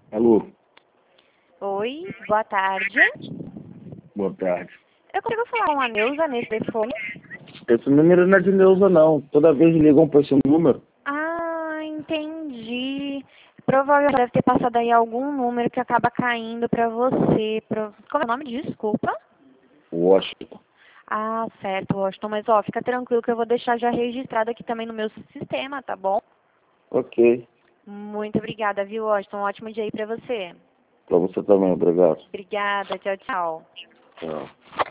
Alô, Oi, boa tarde. boa tarde. Eu consigo falar com a Neuza nesse telefone? Esse número não é de Neuza, não. Toda vez ligam para esse número. Ah, entendi. Provavelmente deve ter passado aí algum número que acaba caindo pra você. Como é o nome? Desculpa. Washington. Ah, certo, Washington. Mas, ó, fica tranquilo que eu vou deixar já registrado aqui também no meu sistema, tá bom? Ok. Muito obrigada, viu, Washington? Um ótimo dia aí pra você. Para você também, obrigado. Obrigada, tchau, tchau. Tchau.